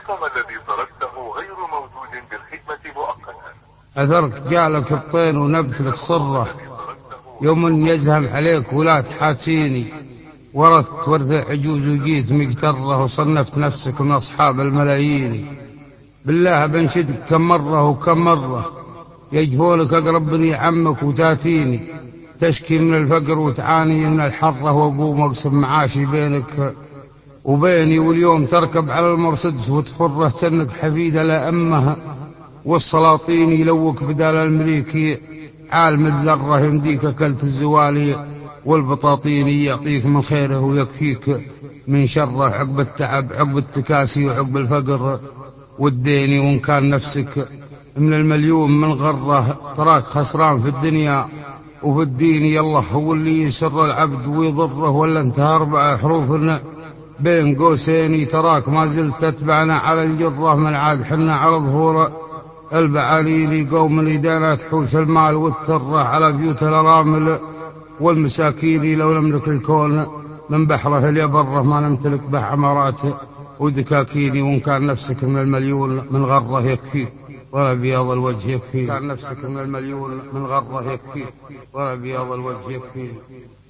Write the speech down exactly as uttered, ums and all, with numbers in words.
الرقم الذي تركته غير موجود بالخدمة مؤقتا. أثرك جعلك بطين ونبت لك صرة، يوم يزهم عليك ولا تحاتيني، ورثت ورث العجوز وجيت مقتره، وصنفت نفسك من أصحاب الملايين. بالله بنشدك كم مرة وكم مرة، يجفونك أقرب بني عمك وتاتيني، تشكي من الفقر وتعاني من الحرة، وأقوم أقسم معاشي بينك وبيني، واليوم تركب على المرسدس وتفره تنك حفيدة لأمها، والسلاطين يلوك بدال المليكي، عالم الذرة يمديك أكلت الزوالي، والبطاطين يعطيك من خيره ويكفيك من شره، عقب التعب عقب التكاسي وعقب الفقر والدين. وإن كان نفسك من المليون من غره، تراك خسران في الدنيا وفي الدين. يالله هو اللي يسر العبد ويضره، ولا انت أربع حروف بين قوسين، تراك ما زلت تتبعنا على الجرة، من عاد حنا على ظهور البعاليل. قوم الإدانة تحوش المال والثرة على بيوت الأرامل والمساكين، لو نملك الكون من بحره اليبره، ما نمتلك به عمارات ودكاكين. وإن كان نفسك من المليون من غره يكفيك، ولا بياض الوجه يكفيك. كان نفسك من المليون من غره يكفيك، ولا بياض الوجه يكفيك.